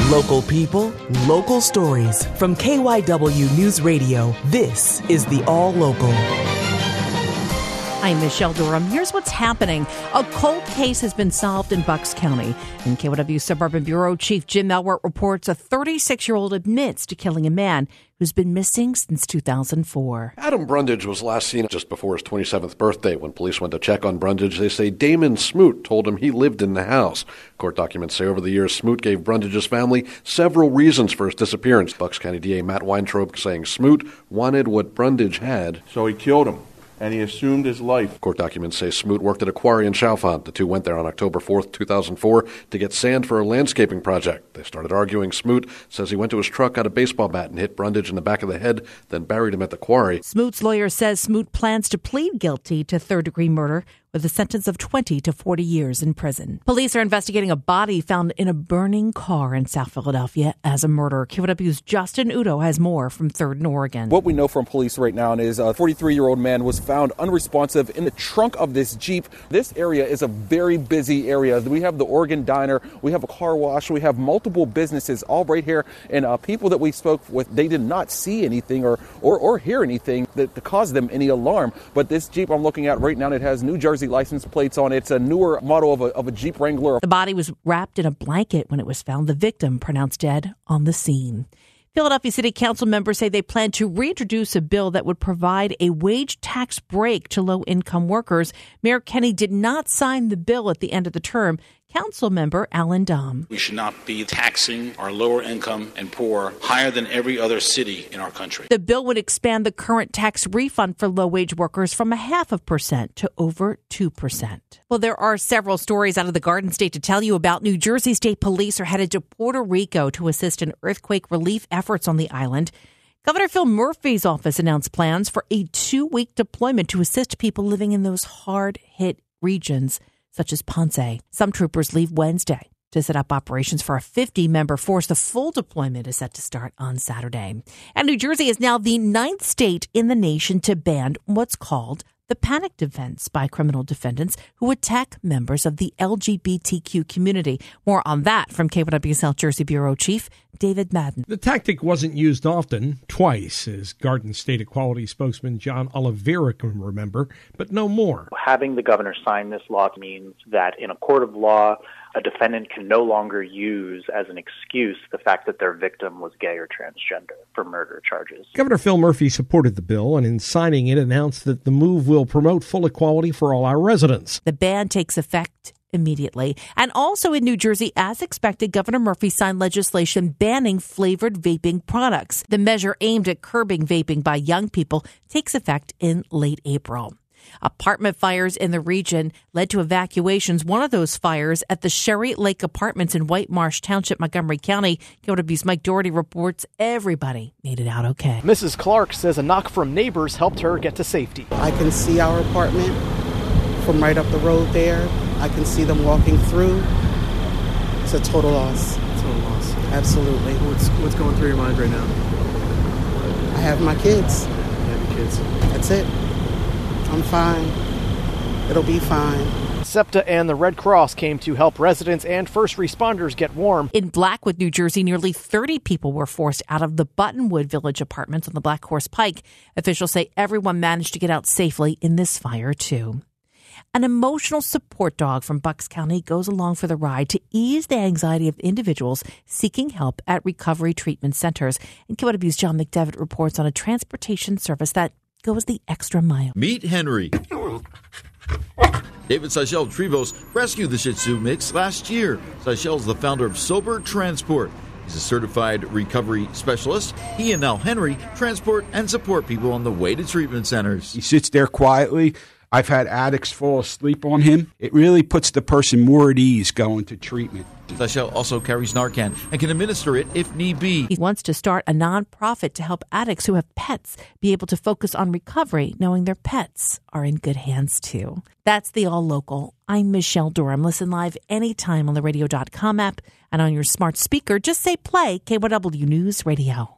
Local people, local stories. From KYW News Radio, this is the All Local. I'm Michelle Durham. Here's what's happening. A cold case has been solved in Bucks County. And KYW Suburban Bureau Chief Jim Melwert reports a 36-year-old admits to killing a man who's been missing since 2004. Adam Brundage was last seen just before his 27th birthday. When police went to check on Brundage, they say Damon Smoot told him he lived in the house. Court documents say over the years, Smoot gave Brundage's family several reasons for his disappearance. Bucks County DA Matt Weintraub saying Smoot wanted what Brundage had. So he killed him, and he assumed his life. Court documents say Smoot worked at a quarry in Chalfont. The two went there on October 4th, 2004 to get sand for a landscaping project. They started arguing. Smoot says he went to his truck, got a baseball bat, and hit Brundage in the back of the head, then buried him at the quarry. Smoot's lawyer says Smoot plans to plead guilty to third-degree murder with a sentence of 20 to 40 years in prison. Police are investigating a body found in a burning car in South Philadelphia as a murder. KYW's Justin Udo has more from 3rd and Oregon. What we know from police right now is a 43-year-old man was found unresponsive in the trunk of this Jeep. This area is a very busy area. We have the Oregon Diner, we have a car wash, we have multiple businesses all right here. And people that we spoke with, they did not see anything or hear anything that caused them any alarm. But this Jeep I'm looking at right now, it has New Jersey license plates on it. It's a newer model of a Jeep Wrangler. The body was wrapped in a blanket when it was found. The victim pronounced dead on the scene. Philadelphia City Council members say they plan to reintroduce a bill that would provide a wage tax break to low-income workers. Mayor Kenney did not sign the bill at the end of the term. Council member Alan Dom. We should not be taxing our lower income and poor higher than every other city in our country. The bill would expand the current tax refund for low-wage workers from 0.5% to over 2%. Well, there are several stories out of the Garden State to tell you about. New Jersey State Police are headed to Puerto Rico to assist in earthquake relief efforts on the island. Governor Phil Murphy's office announced plans for a 2-week deployment to assist people living in those hard-hit regions, such as Ponce. Some troopers leave Wednesday to set up operations for a 50-member force. The full deployment is set to start on Saturday. And New Jersey is now the 9th state in the nation to ban what's called the panic defense by criminal defendants who attack members of the LGBTQ community. More on that from KYW South Jersey Bureau Chief David Madden. The tactic wasn't used often, twice, as Garden State Equality spokesman John Oliveira can remember, but no more. Having the governor sign this law means that in a court of law, a defendant can no longer use as an excuse the fact that their victim was gay or transgender for murder charges. Governor Phil Murphy supported the bill and in signing it announced that the move will promote full equality for all our residents. The ban takes effect immediately. And also in New Jersey, as expected, Governor Murphy signed legislation banning flavored vaping products. The measure aimed at curbing vaping by young people takes effect in late April. Apartment fires in the region led to evacuations. One of those fires at the Sherry Lake Apartments in White Marsh Township, Montgomery County. KYW's Mike Doherty reports everybody made it out okay. Mrs. Clark says a knock from neighbors helped her get to safety. I can see our apartment from right up the road there. I can see them walking through. It's a total loss. Total loss. Absolutely. What's going through your mind right now? I have my kids. You have your kids. That's it. I'm fine. It'll be fine. SEPTA and the Red Cross came to help residents and first responders get warm. In Blackwood, New Jersey, nearly 30 people were forced out of the Buttonwood Village apartments on the Black Horse Pike. Officials say everyone managed to get out safely in this fire, too. An emotional support dog from Bucks County goes along for the ride to ease the anxiety of individuals seeking help at recovery treatment centers. And KYW's John McDevitt reports on a transportation service that goes the extra mile. Meet Henry. David Seychelles Trevos rescued the Shih Tzu mix last year. Seychelles is the founder of Sober Transport. He's a certified recovery specialist. He and now Henry transport and support people on the way to treatment centers. He sits there quietly. I've had addicts fall asleep on him. It really puts the person more at ease going to treatment. Seychelles also carries Narcan and can administer it if need be. He wants to start a nonprofit to help addicts who have pets be able to focus on recovery, knowing their pets are in good hands, too. That's the All Local. I'm Michelle Durham. Listen live anytime on the radio.com app and on your smart speaker. Just say play KYW News Radio.